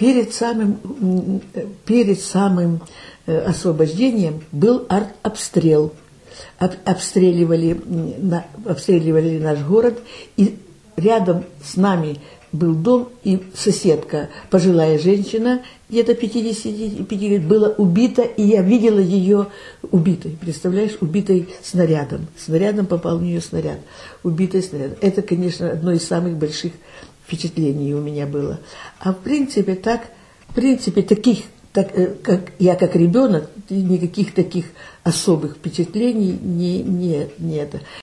перед самым освобождением был артобстрел. Обстреливали наш город, и рядом с нами был дом, и соседка, пожилая женщина, где-то 55 лет, была убита, и я видела ее убитой. Представляешь, убитой снарядом. Снарядом попал в нее снаряд. Убитой снарядом. Это, конечно, одно из самых больших впечатлений у меня было. А в принципе, как ребенок, никаких таких особых впечатлений не это.